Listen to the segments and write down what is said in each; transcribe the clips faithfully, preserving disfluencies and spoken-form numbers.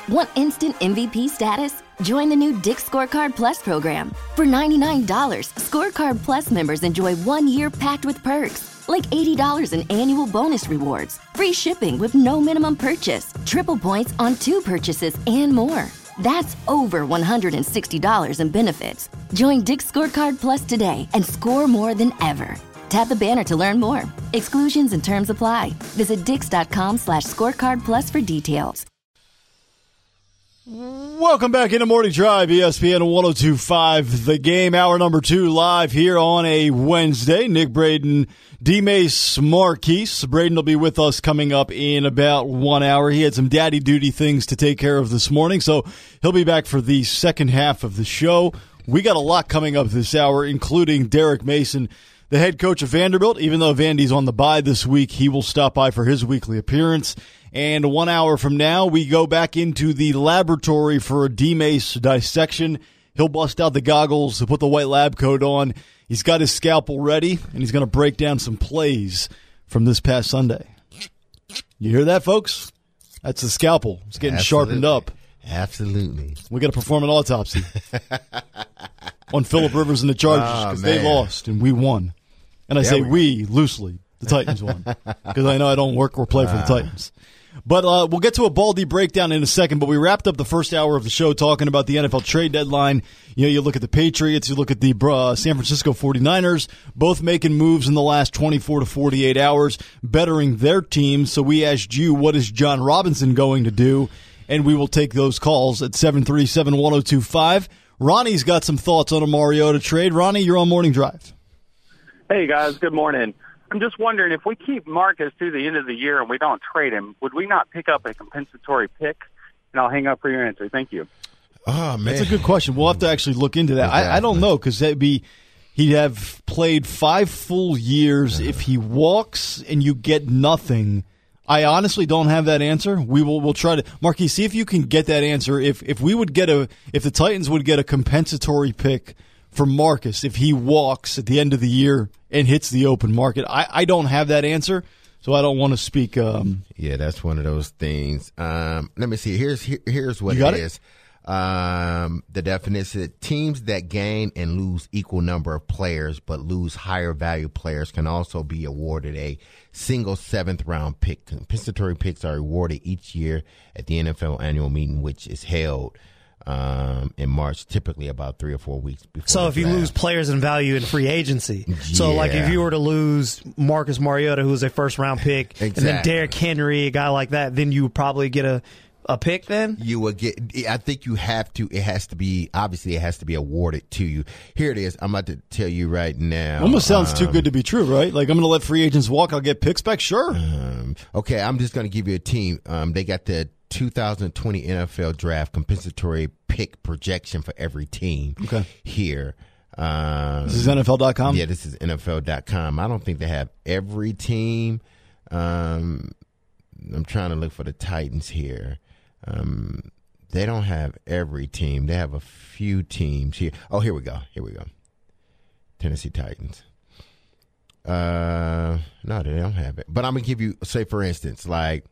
Want instant M V P status? Join the new Dick's Scorecard Plus program. For ninety-nine dollars, Scorecard Plus members enjoy one year packed with perks, like eighty dollars in annual bonus rewards, free shipping with no minimum purchase, triple points on two purchases, and more. That's over one hundred sixty dollars in benefits. Join Dick's Scorecard Plus today and score more than ever. Tap the banner to learn more. Exclusions and terms apply. Visit dix.com slash scorecard plus for details. Welcome back into Morning Drive, E S P N one oh two point five. The Game, hour number two, live here on a Wednesday. Nick Braden, D-Mace Marquise. Braden will be with us coming up in about one hour. He had some daddy duty things to take care of this morning, so he'll be back for the second half of the show. We got a lot coming up this hour, including Derek Mason, the head coach of Vanderbilt. Even though Vandy's on the bye this week, he will stop by for his weekly appearance. And one hour from now, we go back into the laboratory for a D-Mace dissection. He'll bust out the goggles, he'll put the white lab coat on. He's got his scalpel ready, and he's going to break down some plays from this past Sunday. You hear that, folks? That's the scalpel. It's getting Absolutely. sharpened up. Absolutely. We got to perform an autopsy on Phillip Rivers and the Chargers because oh, they lost and we won. And I there say we, we loosely. The Titans won because I know I don't work or play for the Titans. But uh, we'll get to a Baldy breakdown in a second, but we wrapped up the first hour of the show talking about the N F L trade deadline. You know, you look at the Patriots, you look at the uh, San Francisco forty-niners, both making moves in the last twenty-four to forty-eight hours, bettering their teams. So we asked you, what is John Robinson going to do? And we will take those calls at seven three seven, one oh two five. Ronnie's got some thoughts on a Mariota trade. Ronnie, you're on Morning Drive. Hey, guys. Good morning. I'm just wondering, if we keep Marcus through the end of the year and we don't trade him, would we not pick up a compensatory pick? And I'll hang up for your answer. Thank you. Oh, man. That's a good question. We'll have to actually look into that. Exactly. I, I don't know, because that'd be he'd have played five full years. Uh-huh. If he walks and you get nothing, I honestly don't have that answer. We will we'll try to Marquis, see if you can get that answer. If if we would get a if the Titans would get a compensatory pick for Marcus if he walks at the end of the year and hits the open market. I, I don't have that answer, so I don't want to speak. Um, yeah, that's one of those things. Um, let me see. Here's here, here's what you got it it is. Um, the definition: teams that gain and lose equal number of players but lose higher value players can also be awarded a single seventh round pick. Compensatory picks are awarded each year at the N F L annual meeting, which is held um, in March, typically about three or four weeks before. So if you draft. lose players in value in free agency, yeah. so like if you were to lose Marcus Mariota, who's a first round pick, exactly. and then Derrick Henry, a guy like that, then you would probably get a a pick. Then you would get. I think you have to. It has to be. Obviously, it has to be awarded to you. Here it is. I'm about to tell you right now. Almost sounds um, too good to be true, right? Like I'm going to let free agents walk. I'll get picks back. Sure. Um, okay, I'm just going to give you a team. Um, they got the two thousand twenty N F L Draft compensatory pick projection for every team. Okay. Here. Um, this is N F L dot com? Yeah, this is N F L dot com. I don't think they have every team. Um, I'm trying to look for the Titans here. Um, they don't have every team. They have a few teams here. Oh, here we go. Here we go. Tennessee Titans. Uh, no, they don't have it. But I'm going to give you, say, for instance, like,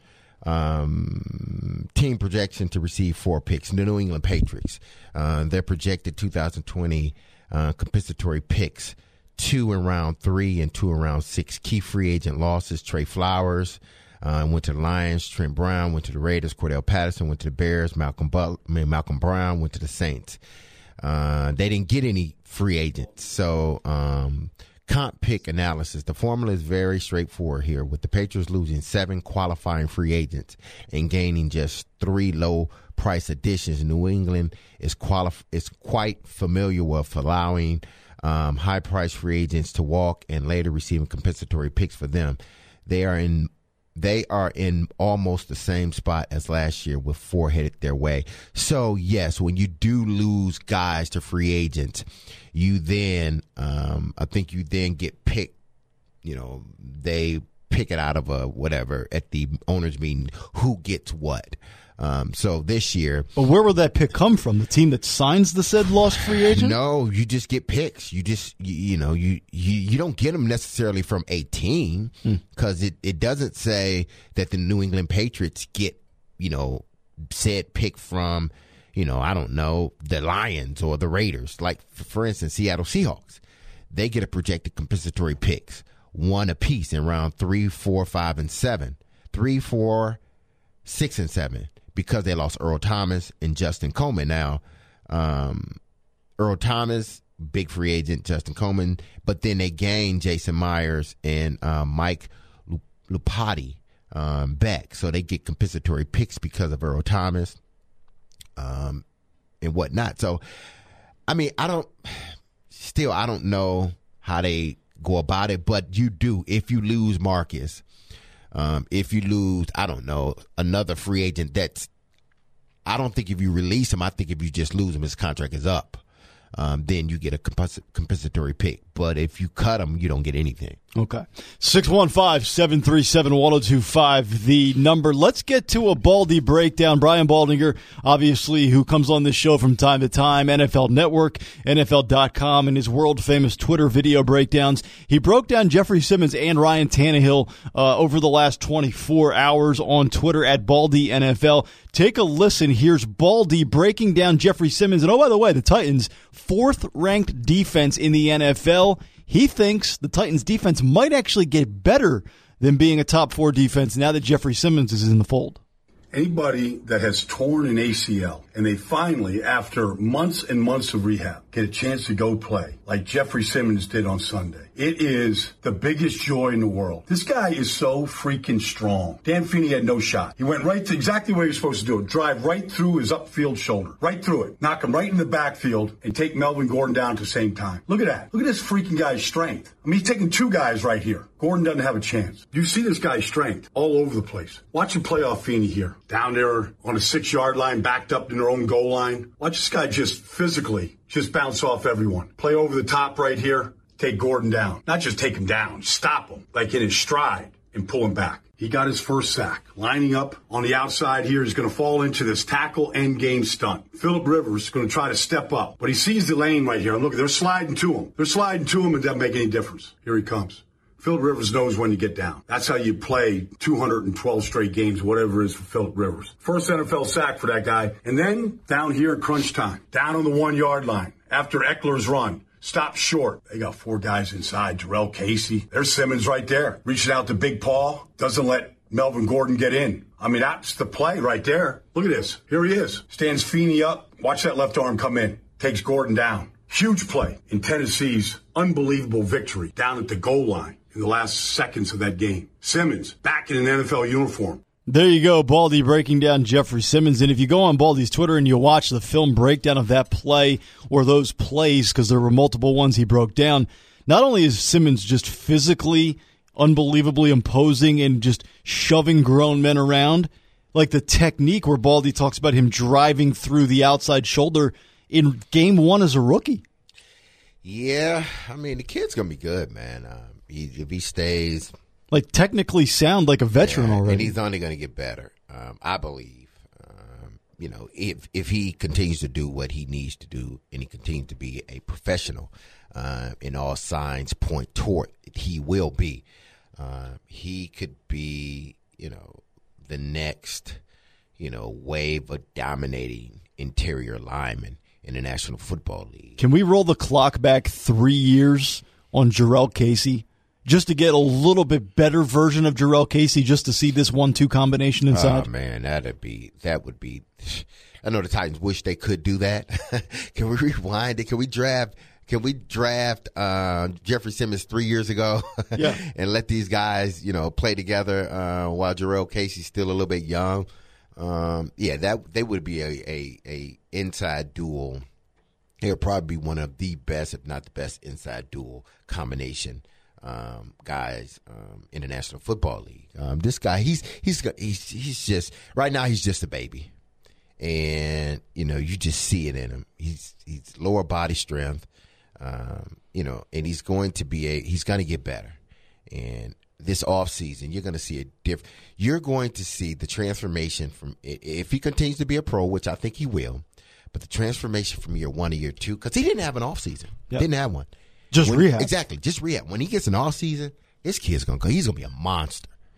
Um, team projection to receive four picks. The New England Patriots, uh, they're projected two thousand twenty uh, compensatory picks, two in round three and two in round six. Key free agent losses: Trey Flowers uh, went to the Lions, Trent Brown went to the Raiders, Cordell Patterson went to the Bears, Malcolm Butler, I mean, Malcolm Brown went to the Saints. Uh, they didn't get any free agents, so. Um, Comp pick analysis. The formula is very straightforward here, with the Patriots losing seven qualifying free agents and gaining just three low price additions. New England is qualif- is quite familiar with allowing um, high price free agents to walk and later receiving compensatory picks for them. They are in They are in almost the same spot as last year, with four headed their way. So, yes, when you do lose guys to free agents, you then, um, I think you then get picked, you know, they pick it out of a whatever at the owners meeting, who gets what. Um, so this year. But where will that pick come from? The team that signs the said lost free agent? No, you just get picks. You just, you, you know, you, you, you don't get them necessarily from a team, because hmm. it, it doesn't say that the New England Patriots get, you know, said pick from, you know, I don't know, the Lions or the Raiders. Like, for, for instance, Seattle Seahawks. They get a projected compensatory picks, one apiece in round three, four, five, and seven. Three, four, six, and seven, because they lost Earl Thomas and Justin Coleman. Now, um, Earl Thomas, big free agent, Justin Coleman, but then they gained Jason Myers and um, Mike Lupati um, back. So they get compensatory picks because of Earl Thomas um, and whatnot. So, I mean, I don't, still, I don't know how they go about it, but you do. If you lose Marcus, um, if you lose, I don't know, another free agent that's, I don't think if you release him, I think if you just lose him, his contract is up. Um, then you get a compens- compensatory pick. But if you cut them, you don't get anything. Okay. six one five, seven three seven, one oh two five, the number. Let's get to a Baldy breakdown. Brian Baldinger, obviously, who comes on this show from time to time, N F L Network, N F L dot com, and his world-famous Twitter video breakdowns. He broke down Jeffrey Simmons and Ryan Tannehill uh, over the last twenty-four hours on Twitter at Baldy N F L. Take a listen. Here's Baldy breaking down Jeffrey Simmons. And, oh, by the way, the Titans, fourth-ranked defense in the N F L. He thinks the Titans' defense might actually get better than being a top four defense now that Jeffrey Simmons is in the fold. Anybody that has torn an A C L and they finally, after months and months of rehab, get a chance to go play like Jeffrey Simmons did on Sunday, it is the biggest joy in the world. This guy is so freaking strong. Dan Feeney had no shot. He went right to exactly where you're supposed to do it. Drive right through his upfield shoulder. Right through it. Knock him right in the backfield and take Melvin Gordon down at the same time. Look at that. Look at this freaking guy's strength. I mean, he's taking two guys right here. Gordon doesn't have a chance. You see this guy's strength all over the place. Watch him play off Feeney here. Down there on a six-yard line, backed up in their own goal line. Watch this guy just physically just bounce off everyone. Play over the top right here. Take Gordon down. Not just take him down. Stop him, like in his stride, and pull him back. He got his first sack. Lining up on the outside here, he's going to fall into this tackle end game stunt. Phillip Rivers is going to try to step up, but he sees the lane right here. And look, they're sliding to him. They're sliding to him, and it doesn't make any difference. Here he comes. Phillip Rivers knows when you get down. That's how you play two hundred twelve straight games, whatever it is for Phillip Rivers. First N F L sack for that guy. And then down here at crunch time, down on the one-yard line, after Eckler's run, stop short. They got four guys inside. Jarrell Casey. There's Simmons right there. Reaching out to Big Paul. Doesn't let Melvin Gordon get in. I mean, that's the play right there. Look at this. Here he is. Stands Feeney up. Watch that left arm come in. Takes Gordon down. Huge play in Tennessee's unbelievable victory down at the goal line in the last seconds of that game. Simmons back in an N F L uniform. There you go, Baldy breaking down Jeffrey Simmons. And if you go on Baldy's Twitter and you watch the film breakdown of that play or those plays, because there were multiple ones he broke down, not only is Simmons just physically unbelievably imposing and just shoving grown men around, like the technique where Baldy talks about him driving through the outside shoulder in game one as a rookie. Yeah, I mean, the kid's going to be good, man. Um, he, if he stays... Like, technically sound like a veteran yeah, already. And he's only going to get better, um, I believe. Um, you know, if if he continues to do what he needs to do and he continues to be a professional, uh, and all signs point toward it, he will be. Uh, he could be, you know, the next, you know, wave of dominating interior lineman in the National Football League. Can we roll the clock back three years on Jarrell Casey? Just to get a little bit better version of Jarrell Casey, just to see this one two combination inside? Oh, man, that'd be, that would be, I know the Titans wish they could do that. Can we rewind it? Can we draft, can we draft uh, Jeffrey Simmons three years ago? Yeah. And let these guys, you know, play together uh, while Jarrell Casey's still a little bit young? Um, yeah, that they would be a, a, a inside duel. It would probably be one of the best, if not the best, inside duel combination Um, guys um, in the National Football League. Um, this guy, he's he's he's he's just right now. He's just a baby, and you know you just see it in him. He's he's lower body strength, um, you know, and he's going to be a he's going to get better. And this off season, you're going to see a diff. You're going to see the transformation from if he continues to be a pro, which I think he will, but the transformation from year one to year two, because he didn't have an off season, yep. didn't have one. Just when, rehab. Exactly, just rehab. When he gets an off season, this kid's gonna go. He's gonna be a monster.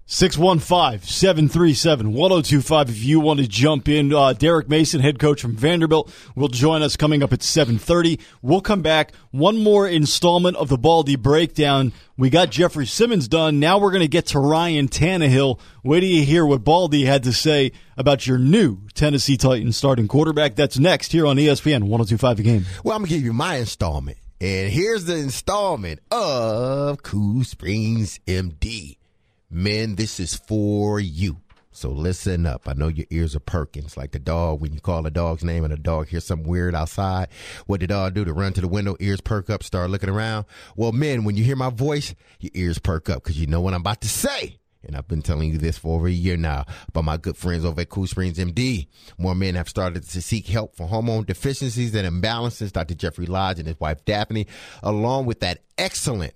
six one five, seven three seven, one oh two five if you want to jump in. Uh, Derek Mason, head coach from Vanderbilt, will join us coming up at seven thirty. We'll come back. One more installment of the Baldy Breakdown. We got Jeffrey Simmons done. Now we're going to get to Ryan Tannehill. Wait till you hear what Baldy had to say about your new Tennessee Titans starting quarterback. That's next here on E S P N one oh two five The Game. Well, I'm going to give you my installment. And here's the installment of Cool Springs M D. Men, this is for you. So listen up. I know your ears are perking. It's like the dog when you call a dog's name and a dog hears something weird outside. What did the dog do? To run to the window, ears perk up, start looking around? Well, men, when you hear my voice, your ears perk up because you know what I'm about to say. And I've been telling you this for over a year now about my good friends over at Cool Springs M D. More men have started to seek help for hormone deficiencies and imbalances. Doctor Jeffrey Lodge and his wife Daphne, along with that excellent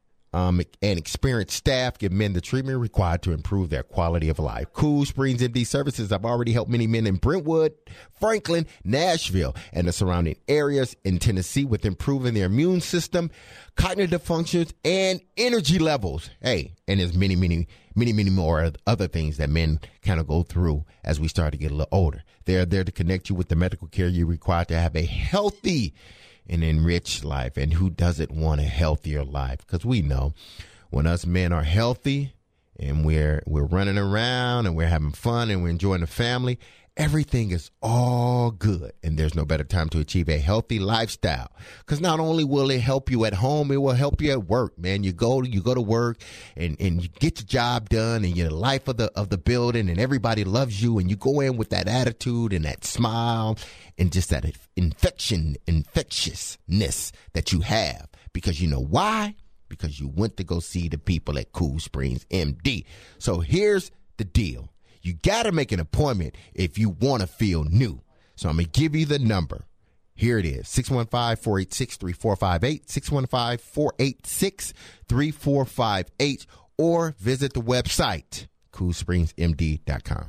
Um, and experienced staff, give men the treatment required to improve their quality of life. Cool Springs M D services have already helped many men in Brentwood, Franklin, Nashville, and the surrounding areas in Tennessee with improving their immune system, cognitive functions, and energy levels. Hey, and there's many, many, many, many more other things that men kind of go through as we start to get a little older. They're there to connect you with the medical care you require to have a healthy an enriched life. And who doesn't want a healthier life? Because we know when us men are healthy and we're we're running around and we're having fun and we're enjoying the family, everything is all good. And there's no better time to achieve a healthy lifestyle. Because not only will it help you at home, it will help you at work, man. You go you go to work and, and you get your job done and you're the life of the of the building and everybody loves you and you go in with that attitude and that smile and just that infection, infectiousness that you have. Because you know why? Because you went to go see the people at Cool Springs M D. So here's the deal. You got to make an appointment if you want to feel new. So I'm going to give you the number. Here it is, six one five, four eight six, three four five eight, six one five, four eight six, three four five eight, or visit the website, cool springs m d dot com.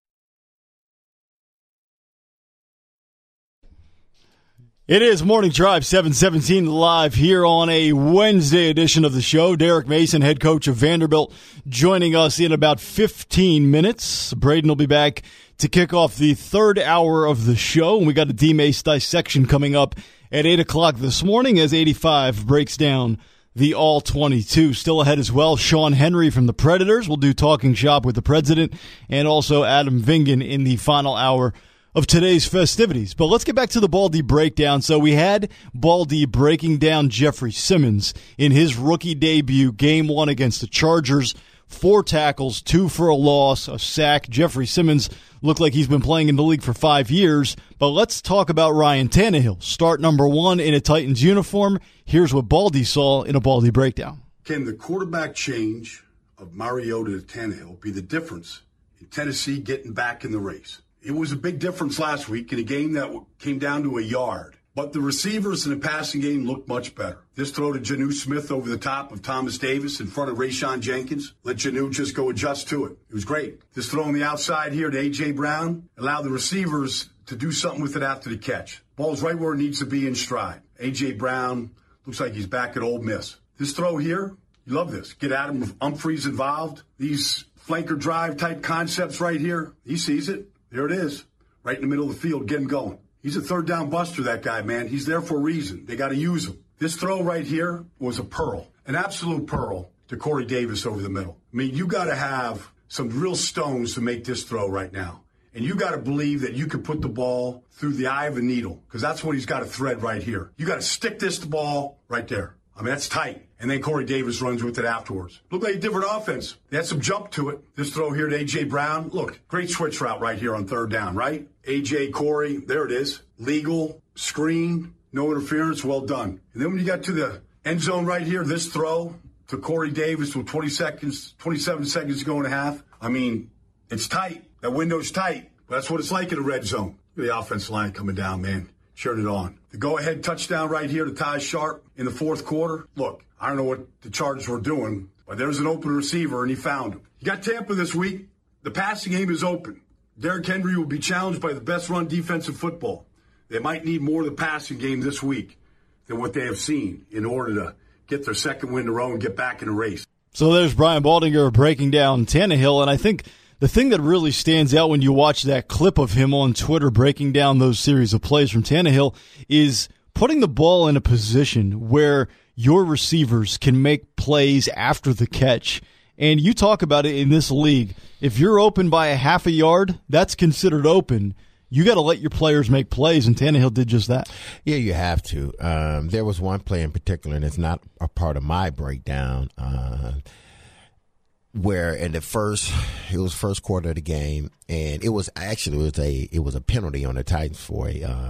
It is Morning Drive, seven seventeen live here on a Wednesday edition of the show. Derek Mason, head coach of Vanderbilt, joining us in about fifteen minutes. Braden will be back to kick off the third hour of the show. And we got a D-Mace dissection coming up at eight o'clock this morning as eighty-five breaks down the all twenty-two. Still ahead as well, Sean Henry from the Predators will do Talking Shop with the President, and also Adam Vingan in the final hour of today's festivities. But let's get back to the Baldy breakdown. So we had Baldy breaking down Jeffrey Simmons in his rookie debut, game one against the Chargers. Four tackles, two for a loss, a sack. Jeffrey Simmons looked like he's been playing in the league for five years. But let's talk about Ryan Tannehill. Start number one in a Titans uniform. Here's what Baldy saw in a Baldy breakdown. Can the quarterback change of Mariota to Tannehill be the difference in Tennessee getting back in the race? It was a big difference last week in a game that came down to a yard. But the receivers in the passing game looked much better. This throw to Jonnu Smith over the top of Thomas Davis in front of Rayshon Jenkins. Let Jonnu just go adjust to it. It was great. This throw on the outside here to A J. Brown allowed the receivers to do something with it after the catch. Ball's right where it needs to be in stride. A J. Brown looks like he's back at Ole Miss. This throw here, you love this. Get Adam Humphries involved. These flanker drive type concepts right here, he sees it. There it is, right in the middle of the field, get him going. He's a third down buster, that guy, man. He's there for a reason. They got to use him. This throw right here was a pearl, an absolute pearl to Corey Davis over the middle. I mean, you got to have some real stones to make this throw right now. And you got to believe that you could put the ball through the eye of a needle, because that's what he's got to thread right here. You got to stick this ball right there. I mean, that's tight. And then Corey Davis runs with it afterwards. Looked like a different offense. They had some jump to it. This throw here to A J. Brown. Look, great switch route right here on third down, right? A J, Corey, there it is. Legal, screen, no interference, well done. And then when you got to the end zone right here, this throw to Corey Davis with twenty seconds, twenty-seven seconds to go and a half. I mean, it's tight. That window's tight. But that's what it's like in a red zone. The offensive line coming down, man. Cheering it on. The go-ahead touchdown right here to Ty Sharp in the fourth quarter. Look, I don't know what the Chargers were doing, but there's an open receiver, and he found him. You got Tampa this week. The passing game is open. Derrick Henry will be challenged by the best run defense in football. They might need more of the passing game this week than what they have seen in order to get their second win in a row and get back in the race. So there's Brian Baldinger breaking down Tannehill, and I think the thing that really stands out when you watch that clip of him on Twitter breaking down those series of plays from Tannehill is putting the ball in a position where your receivers can make plays after the catch. And you talk about it in this league. If you're open by a half a yard, that's considered open. You got to let your players make plays, and Tannehill did just that. Yeah, you have to. Um, there was one play in particular, and it's not a part of my breakdown, uh, where in the first, it was first quarter of the game, and it was actually it was a it was a penalty on the Titans for a uh,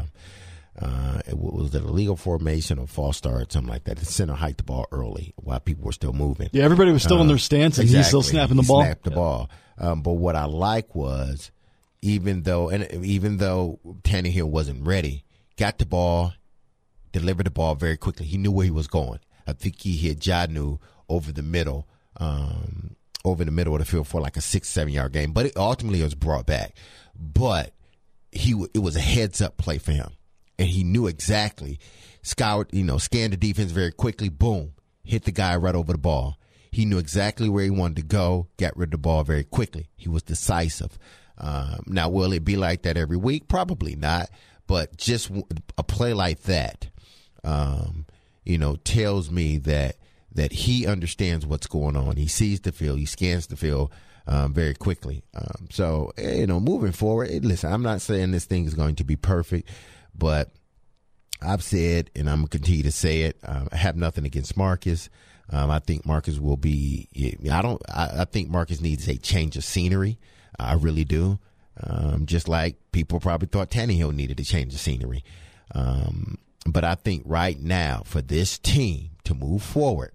uh, it was an illegal formation or false start, something like that. The center hiked the ball early while people were still moving. Yeah, everybody was still uh, in their stance, and exactly. he's still snapping the he ball. Snapped the yeah. ball. Um, but what I like was. Even though, and even though Tannehill wasn't ready, got the ball, delivered the ball very quickly. He knew where he was going. I think he hit Janu over the middle, um, over the middle of the field for like a six, seven yard game. But it ultimately was brought back. But he, it was a heads up play for him, and he knew exactly. Scoured, you know, scanned the defense very quickly. Boom, hit the guy right over the ball. He knew exactly where he wanted to go. Got rid of the ball very quickly. He was decisive. Um, now, will it be like that every week? Probably not. But just a play like that, um, you know, tells me that that he understands what's going on. He sees the field. He scans the field um, very quickly. Um, so, you know, moving forward, listen, I'm not saying this thing is going to be perfect, but I've said, and I'm going to continue to say it, um, I have nothing against Marcus. Um, I think Marcus will be – I don't. I, I think Marcus needs a change of scenery. I really do. Um, just like people probably thought Tannehill needed to change the scenery. Um, but I think right now for this team to move forward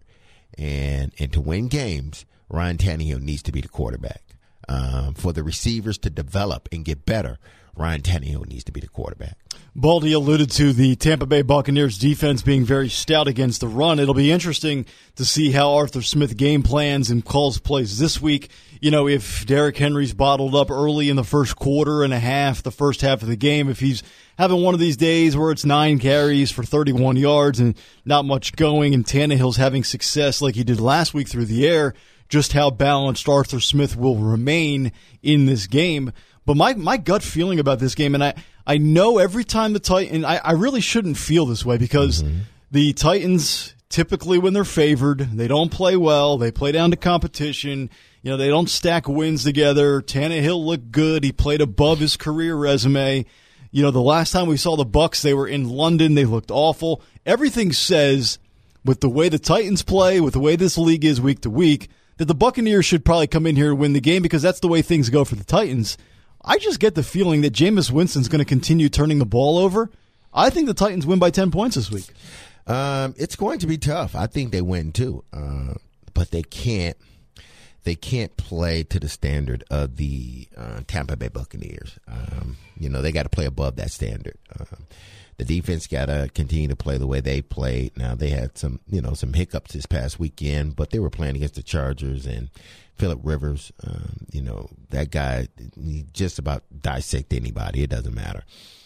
and and to win games, Ryan Tannehill needs to be the quarterback. Um, for the receivers to develop and get better, Ryan Tannehill needs to be the quarterback. Baldy alluded to the Tampa Bay Buccaneers defense being very stout against the run. It'll be interesting to see how Arthur Smith game plans and calls plays this week. You know, if Derrick Henry's bottled up early in the first quarter and a half, the first half of the game, if he's having one of these days where it's nine carries for thirty-one yards and not much going, and Tannehill's having success like he did last week through the air, just how balanced Arthur Smith will remain in this game. But my, my gut feeling about this game, and I, I know every time the Titans, I, I really shouldn't feel this way because mm-hmm. the Titans typically when they're favored, they don't play well. They play down to competition. You know, they don't stack wins together. Tannehill looked good. He played above his career resume. You know, the last time we saw the Bucs, they were in London. They looked awful. Everything says, with the way the Titans play, with the way this league is week to week, that the Buccaneers should probably come in here and win the game because that's the way things go for the Titans. I just get the feeling that Jameis Winston's going to continue turning the ball over. I think the Titans win by ten points this week. Um, it's going to be tough. I think they win too, uh, but they can't. They can't play to the standard of the uh, Tampa Bay Buccaneers. Um, you know, they got to play above that standard. Um, the defense got to continue to play the way they played. Now they had some, you know, some hiccups this past weekend, but they were playing against the Chargers and Phillip Rivers. Um, you know, that guy, he just about dissect anybody. It doesn't matter.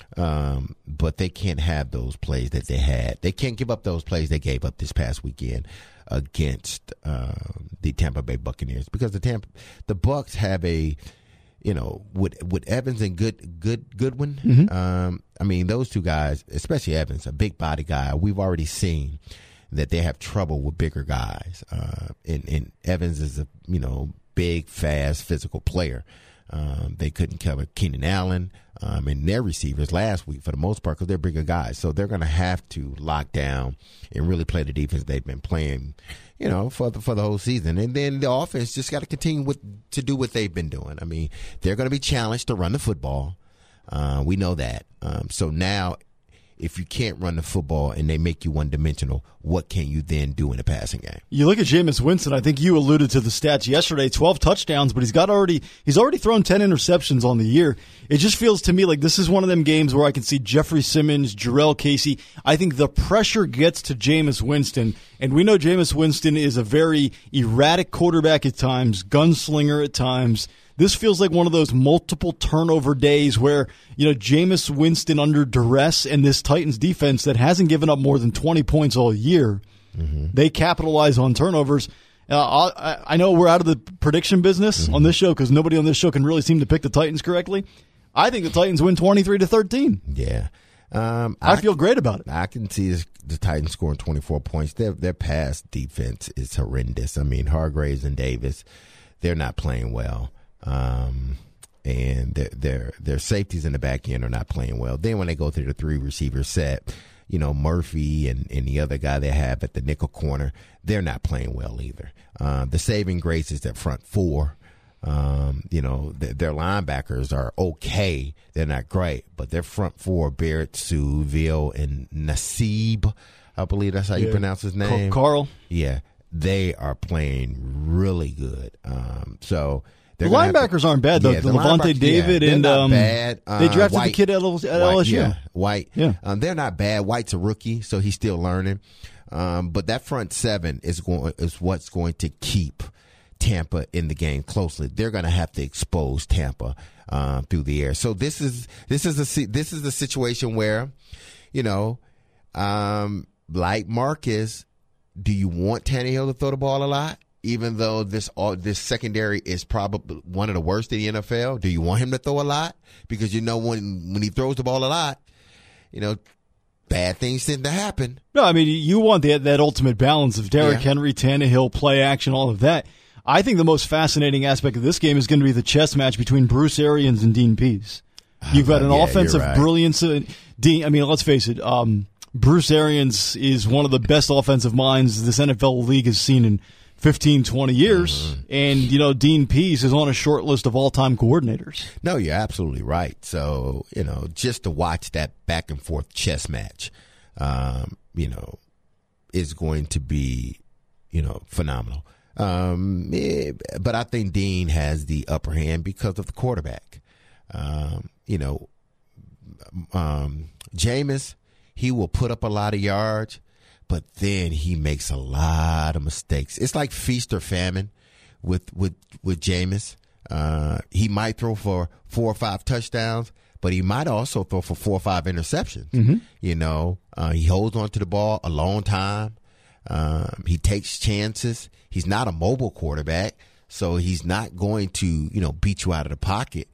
Um, but they can't have those plays that they had. They can't give up those plays they gave up this past weekend against um, the Tampa Bay Buccaneers because the Tampa, the Bucs have a, you know, with with Evans and Good Good Goodwin. Mm-hmm. Um, I mean, those two guys, especially Evans, a big body guy. We've already seen that they have trouble with bigger guys. Uh, and, and Evans is a you know big, fast, physical player. Um, they couldn't cover Keenan Allen um, and their receivers last week for the most part because they're bigger guys. So they're going to have to lock down and really play the defense they've been playing, you know, for the, for the whole season. And then the offense just got to continue with to do what they've been doing. I mean, they're going to be challenged to run the football. Uh, we know that. Um, so now if you can't run the football and they make you one-dimensional, what can you then do in a passing game? You look at Jameis Winston. I think you alluded to the stats yesterday, twelve touchdowns, but he's got already he's already thrown ten interceptions on the year. It just feels to me like this is one of them games where I can see Jeffrey Simmons, Jarrell Casey. I think the pressure gets to Jameis Winston, and we know Jameis Winston is a very erratic quarterback at times, gunslinger at times. This feels like one of those multiple turnover days where, you know, Jameis Winston under duress and this Titans defense that hasn't given up more than twenty points all year, mm-hmm. they capitalize on turnovers. Uh, I, I know we're out of the prediction business mm-hmm. on this show because nobody on this show can really seem to pick the Titans correctly. I think the Titans win twenty-three to thirteen. Yeah. Um, I, I feel great about it. I can see this, the Titans scoring twenty-four points. Their, their pass defense is horrendous. I mean, Hargraves and Davis, they're not playing well. Um, and their, their, their safeties in the back end are not playing well. Then when they go through the three receiver set, you know, Murphy and, and the other guy they have at the nickel corner, they're not playing well either. Uh, the saving grace is that front four. Um, you know, th- their linebackers are okay. They're not great, but their front four, Barrett, Suville, and Nassib, I believe that's how yeah. you pronounce his name. Carl. Yeah, they are playing really good. Um, so the linebackers to, aren't bad though. Yeah, the Levante David yeah, and not um, bad. Uh, they drafted White, the kid at L S U. White, yeah, White. Yeah, um, they're not bad. White's a rookie, so he's still learning. Um, but that front seven is going is what's going to keep Tampa in the game closely. They're going to have to expose Tampa uh, through the air. So this is this is a this is a situation where, you know, um, like Marcus, do you want Tannehill to throw the ball a lot? Even though this all this secondary is probably one of the worst in the N F L, do you want him to throw a lot? Because you know when when he throws the ball a lot, you know, bad things tend to happen. No, I mean you want that that ultimate balance of Derrick yeah. Henry, Tannehill, play action, all of that. I think the most fascinating aspect of this game is going to be the chess match between Bruce Arians and Dean Pease. You've got an yeah, offensive right. brilliance. Uh, Dean, I mean, let's face it. Um, Bruce Arians is one of the best offensive minds this N F L league has seen in fifteen, twenty years. Mm-hmm. And, you know, Dean Pease is on a short list of all-time coordinators. No, you're absolutely right. So, you know, just to watch that back and forth chess match, um, you know, is going to be, you know, phenomenal. Um, yeah, but I think Dean has the upper hand because of the quarterback. Um, you know, um, Jameis, he will put up a lot of yards, but then he makes a lot of mistakes. It's like feast or famine with, with, with Jameis. Uh, he might throw for four or five touchdowns, but he might also throw for four or five interceptions. Mm-hmm. You know, uh, he holds on to the ball a long time. Um, he takes chances. He's not a mobile quarterback, so he's not going to, you know, beat you out of the pocket.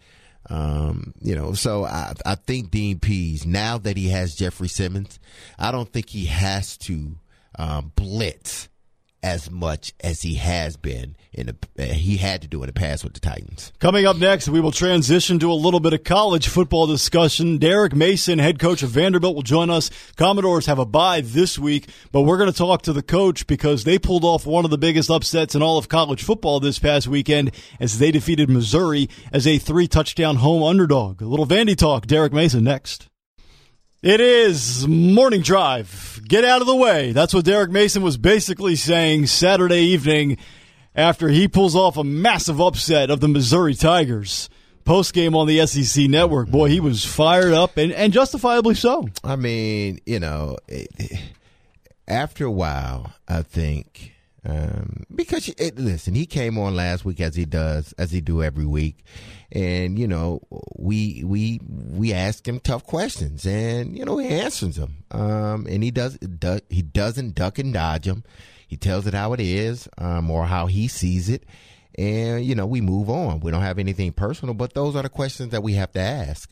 Um, you know, so I, I think Dean Pease, now that he has Jeffrey Simmons, I don't think he has to um, blitz as much as he has been in the, uh, he had to do in the past with the Titans. Coming up next, we will transition to a little bit of college football discussion. Derek Mason, head coach of Vanderbilt, will join us. Commodores have a bye this week, but we're going to talk to the coach because they pulled off one of the biggest upsets in all of college football this past weekend as they defeated Missouri as a three-touchdown home underdog. A little Vandy talk. Derek Mason next. It is Morning Drive. Get out of the way. That's what Derek Mason was basically saying Saturday evening after he pulls off a massive upset of the Missouri Tigers. Post-game on the S E C Network. Boy, he was fired up, and, and justifiably so. I mean, you know, it, after a while, I think, um, because, it, listen, he came on last week as he does, as he do every week. And, you know, we we we ask him tough questions, and, you know, he answers them. Um, and he does, does he doesn't duck and dodge them. He tells it how it is, um, or how he sees it. And, you know, we move on. We don't have anything personal, but those are the questions that we have to ask.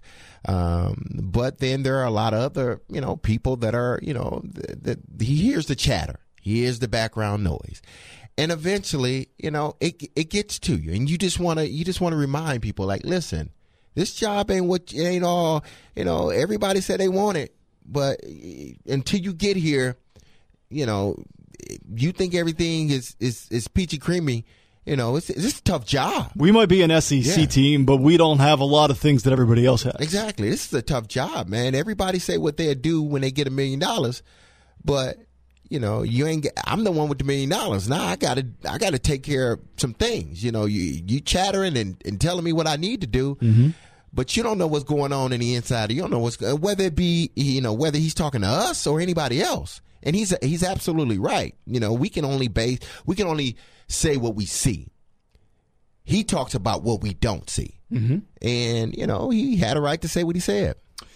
Um, but then there are a lot of other, you know, people that are, you know, that he hears the chatter. He hears the background noise. And eventually, you know, it it gets to you, and you just want to you just want to remind people, like, listen, this job ain't what ain't all, you know. Everybody said they want it, but until you get here, you know, you think everything is is is peachy creamy. You know, it's it's a tough job. We might be an S E C yeah. team, but we don't have a lot of things that everybody else has. Exactly, this is a tough job, man. Everybody say what they'll do when they get a million dollars, but you know, you ain't. I'm the one with the million dollars. Now I gotta, I gotta take care of some things. You know, you you chattering and, and telling me what I need to do, mm-hmm. but you don't know what's going on in the inside. You don't know what's whether it be, you know, whether he's talking to us or anybody else. And he's he's absolutely right. You know, we can only base, we can only say what we see. He talks about what we don't see, mm-hmm. and you know, he had a right to say what he said.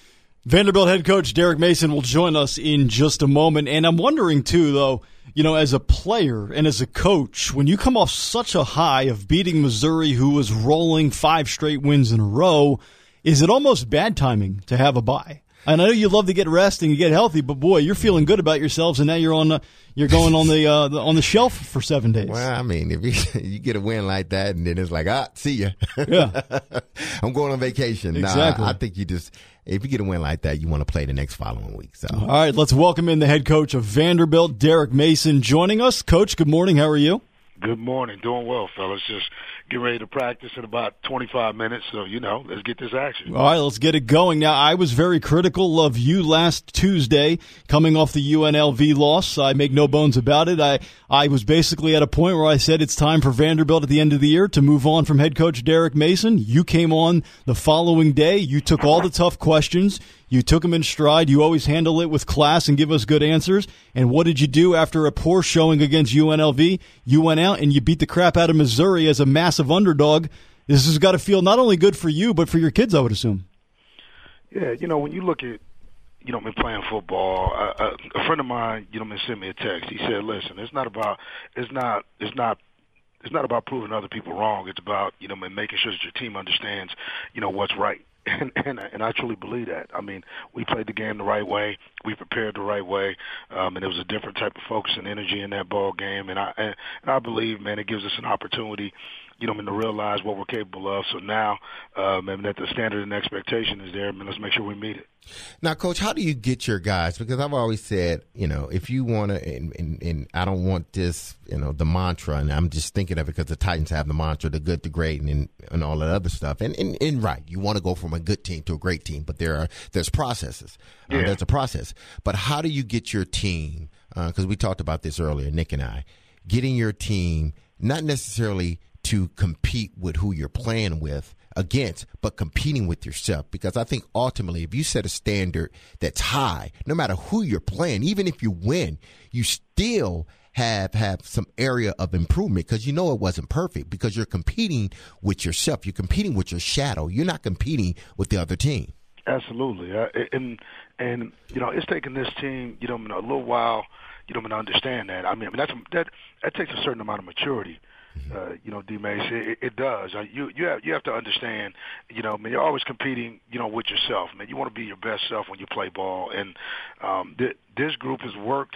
Vanderbilt head coach Derek Mason will join us in just a moment. And I'm wondering, too, though, you know, as a player and as a coach, when you come off such a high of beating Missouri, who was rolling five straight wins in a row, is it almost bad timing to have a bye? I know you love to get rest and you get healthy, but boy, you're feeling good about yourselves, and now you're on the, you're going on the, uh, the on the shelf for seven days. Well, I mean, if you, you get a win like that, and then it's like, ah, see ya. Yeah, I'm going on vacation. Exactly. Nah, I think you just, if you get a win like that, you want to play the next following week. So, all right, let's welcome in the head coach of Vanderbilt, Derek Mason, joining us. Coach, good morning. How are you? Good morning. Doing well, fellas. Just get ready to practice in about twenty-five minutes. So, you know, let's get this action. All right, let's get it going. Now, I was very critical of you last Tuesday coming off the U N L V loss. I make no bones about it. I, I was basically at a point where I said it's time for Vanderbilt at the end of the year to move on from head coach Derek Mason. You came on the following day. You took all the tough questions. You took them in stride. You always handle it with class and give us good answers. And what did you do after a poor showing against U N L V? You went out and you beat the crap out of Missouri as a massive underdog. This has got to feel not only good for you, but for your kids, I would assume. Yeah, you know, when you look at, you know, me playing football, uh, a friend of mine, you know, me sent me a text. He said, "Listen, it's not about, it's not, it's not." It's not about proving other people wrong. It's about, you know, making sure that your team understands, you know, what's right. And, and and I truly believe that. I mean, we played the game the right way. We prepared the right way, um, and it was a different type of focus and energy in that ball game. And I and, and I believe, man, it gives us an opportunity, you know, I mean, to realize what we're capable of. So now, um, and that the standard and expectation is there, man, let's make sure we meet it. Now, Coach, how do you get your guys? Because I've always said, you know, if you want to, and, and, and I don't want this, you know, the mantra, and I'm just thinking of it because the Titans have the mantra, the good, the great, and and all that other stuff. And, and, and right, you want to go from a good team to a great team, but there are there's processes. Yeah. Uh, there's a process. But how do you get your team, because uh, we talked about this earlier, Nick and I, getting your team not necessarily to compete with who you're playing with, against, but competing with yourself. Because I think ultimately, if you set a standard that's high, no matter who you're playing, even if you win, you still have have some area of improvement because you know it wasn't perfect because you're competing with yourself. You're competing with your shadow. You're not competing with the other team. Absolutely. Uh, and, and, you know, it's taken this team, you know, a little while, you know, to understand that. I mean, I mean that's, that, that takes a certain amount of maturity. Uh, you know, D. Mace, it, it does. Uh, you you have you have to understand. You know, I mean, you're always competing. You know, with yourself. Man, you want to be your best self when you play ball. And um, th- this group has worked,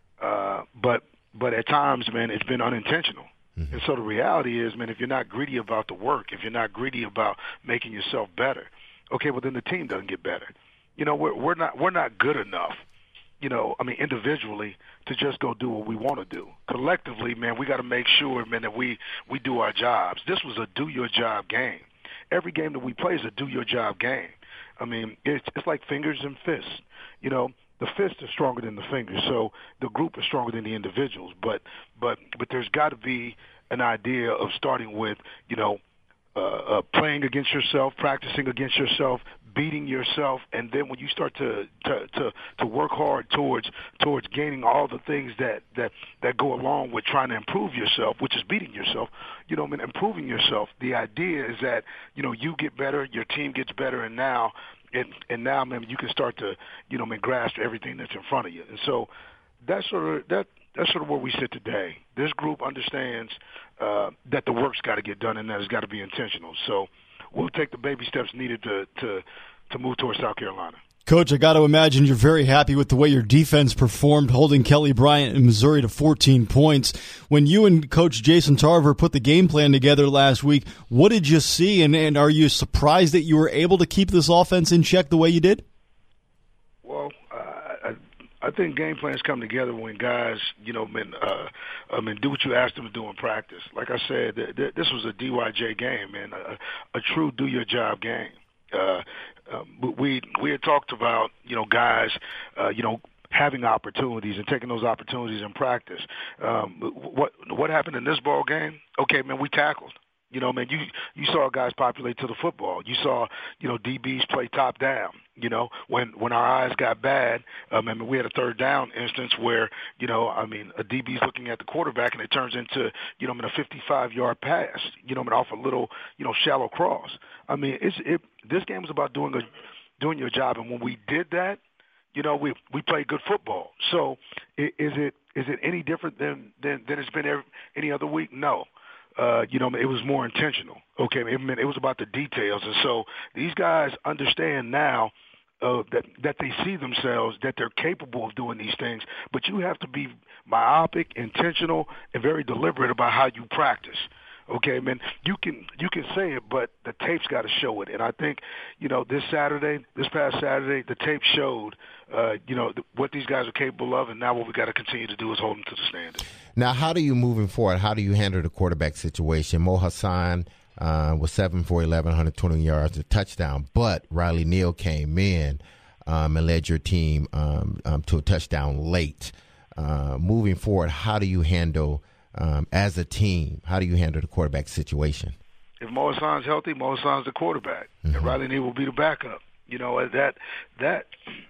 uh, but but at times, man, it's been unintentional. Mm-hmm. And so the reality is, man, if you're not greedy about the work, if you're not greedy about making yourself better, okay, well then the team doesn't get better. You know, we're we're not we're not good enough. You know, I mean, individually, to just go do what we want to do. Collectively, man, we got to make sure, man, that we, we do our jobs. This was a do-your-job game. Every game that we play is a do-your-job game. I mean, it's, it's like fingers and fists. You know, the fists are stronger than the fingers, so the group is stronger than the individuals. But but but there's got to be an idea of starting with, you know, uh, uh, playing against yourself, practicing against yourself, beating yourself, and then when you start to, to, to, to work hard towards towards gaining all the things that, that, that go along with trying to improve yourself, which is beating yourself, you know, I mean, improving yourself. The idea is that, you know, you get better, your team gets better, and now and, and now, man, you can start to, you know, I mean, grasp everything that's in front of you. And so that's sort of that. That's sort of where we sit today. This group understands uh, that the work's got to get done and that it's got to be intentional. So we'll take the baby steps needed to, to, to move towards South Carolina. Coach, I got to imagine you're very happy with the way your defense performed, holding Kelly Bryant in Missouri to fourteen points. When you and Coach Jason Tarver put the game plan together last week, what did you see, and, and are you surprised that you were able to keep this offense in check the way you did? Well, uh, I, I think game plans come together when guys, you know, man, uh, I mean, do what you ask them to do in practice. Like I said, th- th- this was a D Y J game, man, a, a true do-your-job game. Uh, um, we we had talked about, you know, guys, uh, you know, having opportunities and taking those opportunities in practice. Um, what what happened in this ball game? Okay, man, we tackled. You know, man, you you saw guys populate to the football. You saw, you know, D Bs play top down. You know, when when our eyes got bad, um, I mean, we had a third down instance where, you know, I mean, a D B's looking at the quarterback and it turns into, you know, I mean, a fifty-five-yard pass. You know, I mean, off a little, you know, shallow cross. I mean, it's it. This game is about doing a doing your job. And when we did that, you know, we we played good football. So is it is it any different than than, than it's been every, any other week? No. Uh, you know, it was more intentional. Okay, it, it was about the details. And so these guys understand now uh, that that they see themselves, that they're capable of doing these things. But you have to be myopic, intentional, and very deliberate about how you practice. Okay, man, you can you can say it, but the tape's got to show it. And I think, you know, this Saturday, this past Saturday, the tape showed, uh, you know, th- what these guys are capable of, and now what we got to continue to do is hold them to the standard. Now, how do you, moving forward, how do you handle the quarterback situation? Mo Hassan uh, was seven for eleven, one hundred twenty yards, a touchdown, but Riley Neal came in um, and led your team um, um, to a touchdown late. Uh, moving forward, how do you handle Um, as a team, how do you handle the quarterback situation? If Mo Hassan's healthy, Mo Hassan's the quarterback, mm-hmm. and Riley Neal will be the backup. You know, that that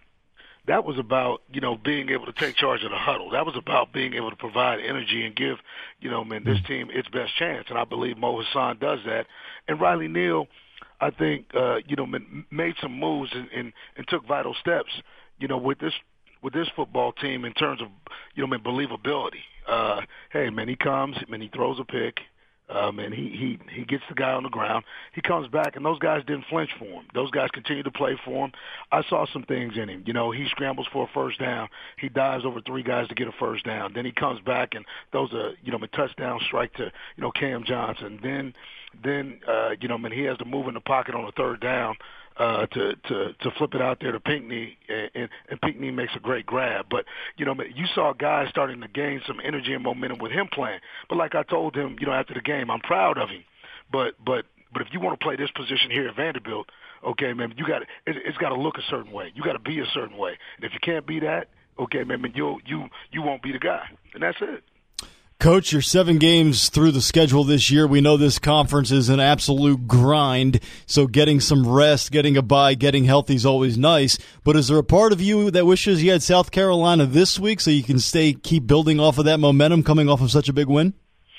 that was about, you know, being able to take charge of the huddle. That was about being able to provide energy and give, you know, man, this team its best chance. And I believe Mo Hassan does that. And Riley Neal, I think, uh, you know, made some moves and, and, and took vital steps, you know, with this with this football team in terms of, you know, man, believability. Uh, hey, man, he comes, man, he throws a pick, um, and he, he, he gets the guy on the ground. He comes back, and those guys didn't flinch for him. Those guys continue to play for him. I saw some things in him. You know, he scrambles for a first down. He dives over three guys to get a first down. Then he comes back and throws a, you know, a touchdown strike to, you know, Cam Johnson. Then, then uh, you know, man, he has to move in the pocket on a third down. Uh, to, to, to flip it out there to Pinckney, and, and Pinckney makes a great grab. But, you know, you saw guys starting to gain some energy and momentum with him playing. But like I told him, you know, after the game, I'm proud of him. But but but if you want to play this position here at Vanderbilt, okay, man, you got it, it's got to look a certain way. You got to be a certain way. And if you can't be that, okay, man, you you you won't be the guy. And that's it. Coach, you're seven games through the schedule this year. We know this conference is an absolute grind, so getting some rest, getting a bye, getting healthy is always nice. But is there a part of you that wishes you had South Carolina this week so you can stay keep building off of that momentum coming off of such a big win?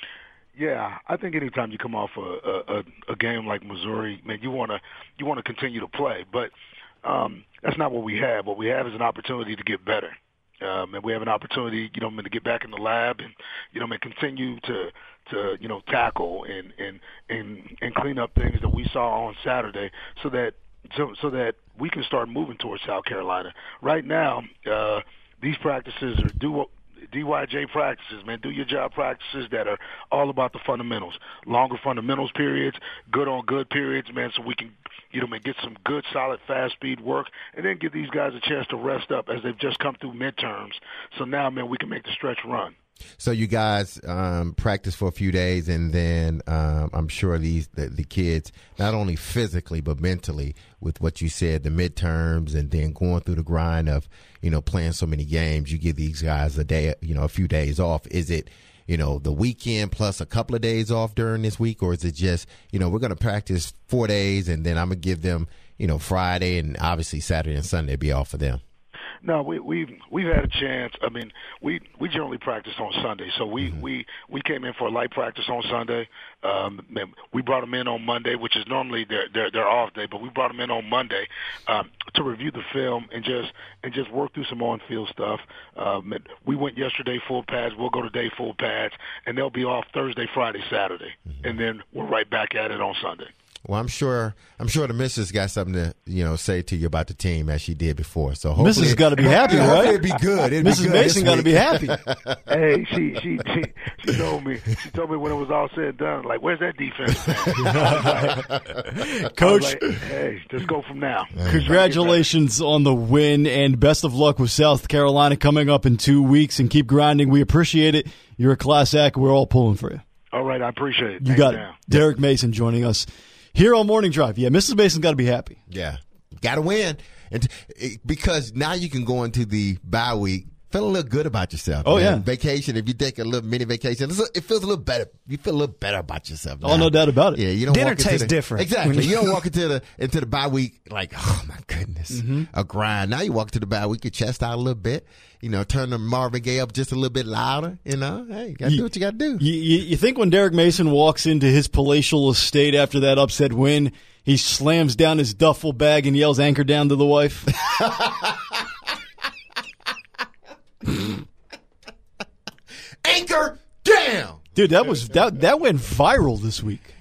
Yeah, I think anytime you come off a, a, a game like Missouri, man, you want to you want to continue to play. But um, that's not what we have. What we have is an opportunity to get better. Um, and we have an opportunity, you know, to get back in the lab and, you know, and continue to, to you know, tackle and, and, and, and clean up things that we saw on Saturday so that so, so that we can start moving towards South Carolina. Right now, uh, these practices are do D Y J practices, man, do your job practices that are all about the fundamentals. Longer fundamentals periods, good on good periods, man, so we can, you know, man, get some good, solid, fast speed work, and then give these guys a chance to rest up as they've just come through midterms. So now, man, we can make the stretch run. So you guys um, practice for a few days, and then um, I'm sure these the, the kids, not only physically but mentally, with what you said, the midterms, and then going through the grind of, you know, playing so many games. You give these guys a day, you know, a few days off. Is it, you know, the weekend plus a couple of days off during this week, or is it just, you know, we're going to practice four days, and then I'm gonna give them, you know, Friday and obviously Saturday and Sunday be off for them? No, we, we've we've had a chance. I mean, we we generally practice on Sunday, so we, mm-hmm. we, we came in for a light practice on Sunday. Um, we brought them in on Monday, which is normally their their, their off day, but we brought them in on Monday um, to review the film and just and just work through some on-field stuff. Um, we went yesterday full pads. We'll go today full pads, and they'll be off Thursday, Friday, Saturday, mm-hmm. and then we're right back at it on Sunday. Well, I'm sure. I'm sure the missus got something to, you know, say to you about the team as she did before. So hopefully, missus got to be happy, right? It'd be good. It'd missus be good Mason got to be happy. Hey, she, she she she told me. She told me when it was all said and done, like, "Where's that defense, like, Coach?" Like, hey, just go from now. Congratulations on the win, and best of luck with South Carolina coming up in two weeks. And keep grinding. We appreciate it. You're a class act. We're all pulling for you. All right, I appreciate it. You Thanks got it. now. Derek Mason joining us here on Morning Drive. Yeah, Missus Mason's got to be happy. Yeah, got to win, and t- because now you can go into the bye week Feel a little good about yourself. Oh, man. yeah. Vacation, if you take a little mini vacation, it's a, it feels a little better. You feel a little better about yourself. Oh, no doubt about it. Yeah, you don't Dinner walk into tastes the, different. Exactly. You don't walk into the into the bye week like, oh, my goodness, Mm-hmm. a grind. Now you walk to the bye week, your chest out a little bit. You know, turn the Marvin Gaye up just a little bit louder. You know, hey, you got to do what you got to do. You, you, you think when Derek Mason walks into his palatial estate after that upset win, he slams down his duffel bag and yells anchor down to the wife? Anchor down. Dude, that was that that went viral this week.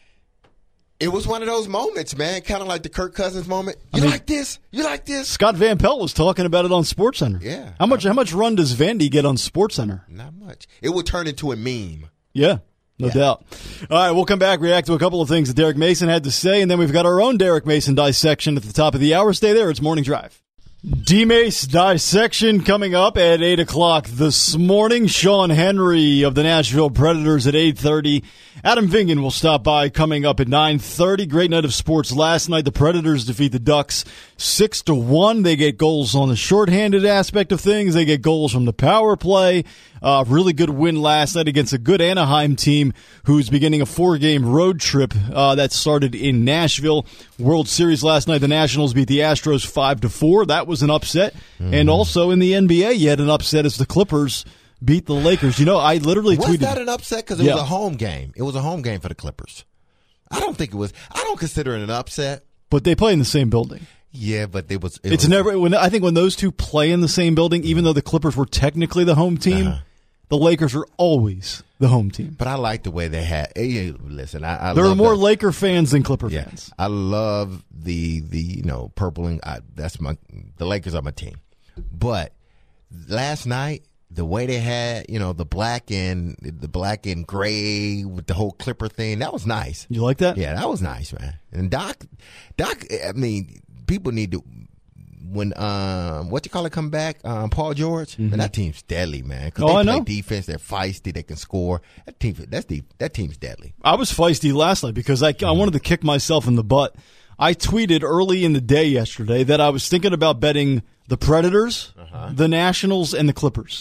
It was one of those moments, man. Kind of like the Kirk Cousins moment. You I mean- like this? You like this? Scott Van Pelt was talking about it on SportsCenter. Yeah. How much how much run does Vandy get on SportsCenter? Not much. It would turn into a meme. Yeah, no Yeah. doubt. All right, we'll come back, react to a couple of things that Derek Mason had to say, and then we've got our own Derek Mason dissection at the top of the hour. Stay there. It's Morning Drive. D-Mace dissection coming up at eight o'clock this morning. Sean Henry of the Nashville Predators at eight thirty. Adam Vingan will stop by coming up at nine thirty. Great night of sports last night. The Predators defeat the Ducks six to one. They get goals on the shorthanded aspect of things. They get goals from the power play. Uh, really good win last night against a good Anaheim team who's beginning a four-game road trip uh, that started in Nashville. World Series last night, the Nationals beat the Astros five to four. That was an upset. Mm-hmm. And also in the N B A, you had an upset as the Clippers beat the Lakers. You know, I literally was tweeted. Was that an upset? Because it yeah. was a home game. It was a home game for the Clippers. I don't think it was. I don't consider it an upset. But they play in the same building. Yeah, but it was. It it's was, never. When I think when those two play in the same building, even though the Clippers were technically the home team, uh-huh. the Lakers are always the home team. But I like the way they had. Hey, listen, I, I there love are more the, Laker fans than Clipper yeah, fans. I love the the you know purple and I, that's my the Lakers are my team. But last night, the way they had you know the black and the black and gray with the whole Clipper thing, that was nice. You like that? Yeah, that was nice, man. And Doc, Doc, I mean, people need to. When um, what you call it come back, um, Paul George, mm-hmm. man, that team's deadly, man. Because oh, they I play know. defense, they're feisty, they can score. That team, that's deep. That team's deadly. I was feisty last night because I, I wanted to kick myself in the butt. I tweeted early in the day yesterday that I was thinking about betting the Predators, uh-huh. the Nationals, and the Clippers.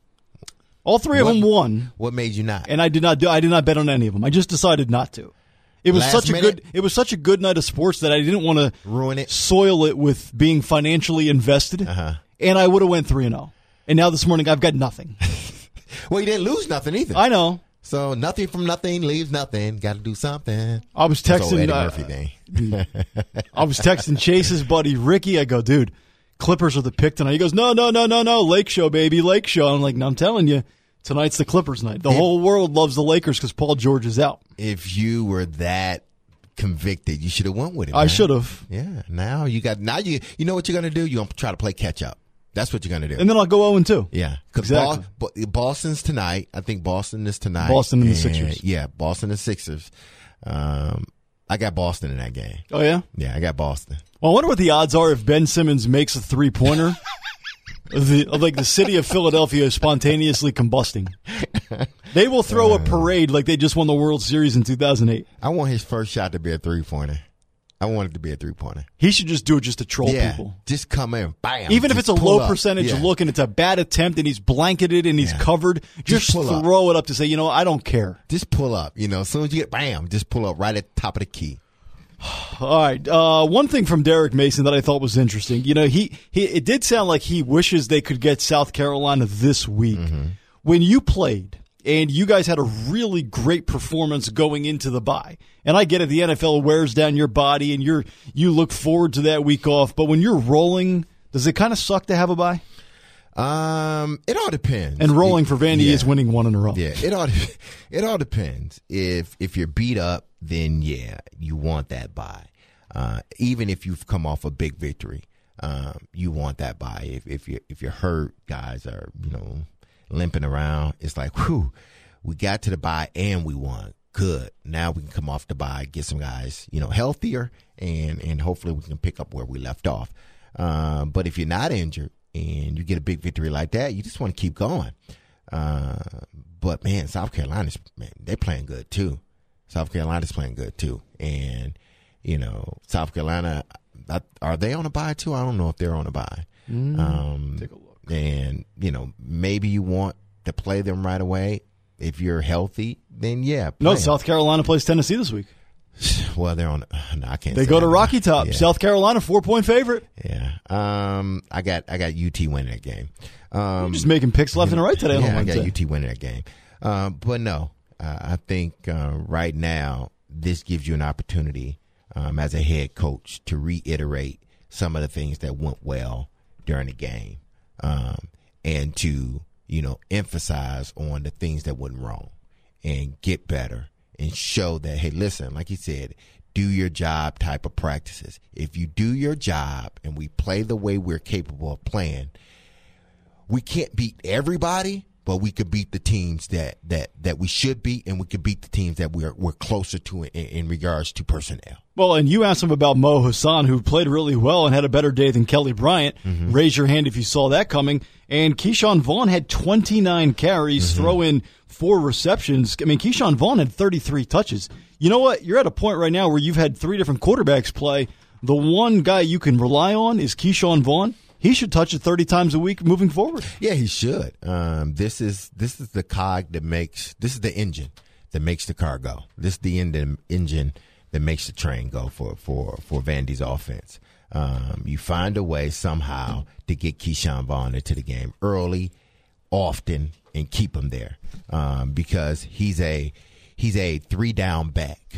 All three what, of them won. What made you not? And I did not do. I did not bet on any of them. I just decided not to. It was Last such a minute? good. It was such a good night of sports that I didn't want to ruin it, soil it with being financially invested. Uh-huh. And I would have went three and zero. And now this morning I've got nothing. Well, you didn't lose nothing either. I know. So nothing from nothing leaves nothing. Got to do something. I was texting Eddie uh, Murphy thing. I was texting Chase's buddy Ricky. I go, dude, Clippers are the pick tonight. He goes, no, no, no, no, no, Lake Show, baby, Lake Show. I'm like, no, I'm telling you, tonight's the Clippers night. The if, whole world loves the Lakers because Paul George is out. If you were that convicted, you should have went with it. I should have. Yeah. Now you got. Now you. You know what you're gonna do? You're gonna try to play catch up. That's what you're gonna do. And then I'll go zero and two. Yeah. Because exactly. Ball, Boston's tonight. I think Boston is tonight. Boston and, and the Sixers. Yeah. Boston and Sixers. Um, I got Boston in that game. Oh yeah. Yeah, I got Boston. Well, I wonder what the odds are if Ben Simmons makes a three pointer. The, like the city of Philadelphia is spontaneously combusting. They will throw a parade like they just won the World Series in two thousand eight. I want his first shot to be a three-pointer. I want it to be a three-pointer. He should just do it just to troll yeah, people. Just come in, bam. Even if it's a low up. percentage yeah. look and it's a bad attempt and he's blanketed and he's yeah. covered, just, just throw up. it up to say, you know, I don't care. Just pull up. You know, as soon as you get, bam, just pull up right at the top of the key. All right. Uh, one thing from Derek Mason that I thought was interesting, you know, he, he it did sound like he wishes they could get South Carolina this week. Mm-hmm. When you played and you guys had a really great performance going into the bye, and I get it, the N F L wears down your body and you're you look forward to that week off, but when you're rolling, does it kind of suck to have a bye? Um, it all depends. And rolling it, for Vandy yeah. is winning one in a row. Yeah, it all it all depends. If if you're beat up, then yeah, you want that bye. Uh, even if you've come off a big victory, um, you want that bye. If if you if you're hurt, guys are you know limping around. It's like, whew, we got to the bye and we won. Good. Now we can come off the bye, get some guys you know healthier, and and hopefully we can pick up where we left off. Um, but if you're not injured and you get a big victory like that, you just want to keep going. Uh, but, man, South Carolina's, man, they're playing good, too. South Carolina's playing good, too. And, you know, South Carolina, are they on a bye, too? I don't know if they're on a bye. Mm, um, take a look. And, you know, maybe you want to play them right away. If you're healthy, then yeah. No, them. South Carolina plays Tennessee this week. Well, they're on. No, I can't. They say go to that. Rocky Top. Yeah. South Carolina, four point favorite. Yeah. Um. I got. I got U T winning that game. Um. You're just making picks left and right today. Yeah, on I got Wednesday. U T winning that game. Um. But no, uh, I think uh, right now this gives you an opportunity um, as a head coach to reiterate some of the things that went well during the game, um, and to you know emphasize on the things that went wrong, and get better. And show that, hey, listen, like he said, do your job type of practices. If you do your job and we play the way we're capable of playing, we can't beat everybody, but we could beat the teams that that, that we should beat, and we could beat the teams that we're we're closer to in, in regards to personnel. Well, and you asked him about Mo Hassan, who played really well and had a better day than Kelly Bryant. Mm-hmm. Raise your hand if you saw that coming. And Keyshawn Vaughn had twenty-nine carries, mm-hmm. throw in four receptions. I mean, Keyshawn Vaughn had thirty-three touches. You know what? You're at a point right now where you've had three different quarterbacks play. The one guy you can rely on is Keyshawn Vaughn. He should touch it thirty times a week moving forward. Yeah, he should. Um, this is this is the cog that makes this is the engine that makes the car go. This is the engine engine that makes the train go for for for Vandy's offense. Um, you find a way somehow to get Keyshawn Vaughn into the game early, often, and keep him there um, because he's a he's a three down back.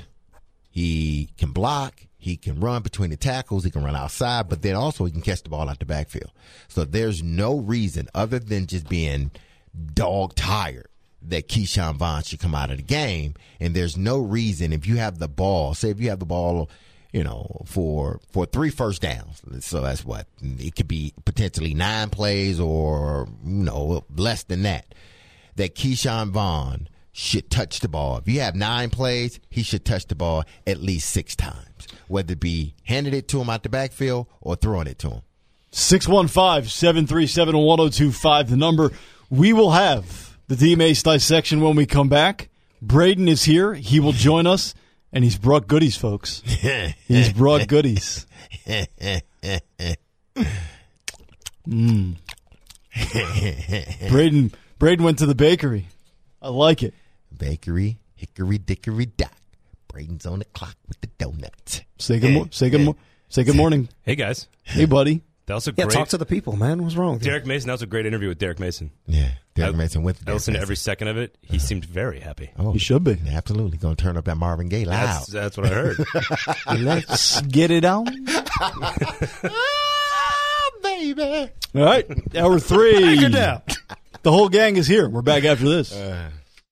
He can block. He can run between the tackles. He can run outside, but then also he can catch the ball out the backfield. So there's no reason other than just being dog tired that Keyshawn Vaughn should come out of the game. And there's no reason if you have the ball, say if you have the ball, you know, for for three first downs. So that's what it could be potentially nine plays or, you know, less than that, that Keyshawn Vaughn should touch the ball. If you have nine plays, he should touch the ball at least six times, whether it be handing it to him out the backfield or throwing it to him. six one five, seven three seven, one oh two five, the number. We will have the D-Mace dissection when we come back. Braden is here. He will join us, and he's brought goodies, folks. He's brought goodies. Mm. Braden, Braden went to the bakery. I like it. Bakery, hickory dickory dock. Braden's on the clock with the donuts. Say good, mo- say good, mo- say good morning. Hey guys. Hey buddy. That was a Yeah, great. talk to the people, man. What's wrong with you? Derek Mason. That was a great interview with Derek Mason. Yeah, Derek I, Mason with I Derek listened to Mason. every second of it. He uh-huh. seemed very happy. Oh, he should be. Absolutely. Going to turn up at Marvin Gaye loud. That's, that's what I heard. Let's get it on. Ah, baby. All right, hour three. Break it down. The whole gang is here. We're back after this. Uh,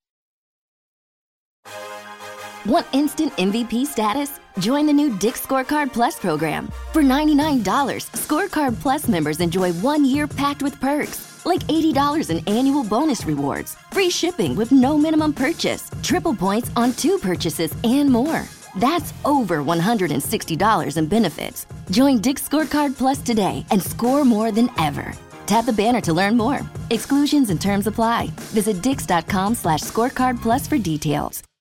Want instant M V P status? Join the new Dick's Scorecard Plus program. For ninety-nine dollars, Scorecard Plus members enjoy one year packed with perks, like eighty dollars in annual bonus rewards, free shipping with no minimum purchase, triple points on two purchases, and more. That's over one hundred sixty dollars in benefits. Join Dick's Scorecard Plus today and score more than ever. Tap the banner to learn more. Exclusions and terms apply. Visit dix.com slash scorecard plus for details.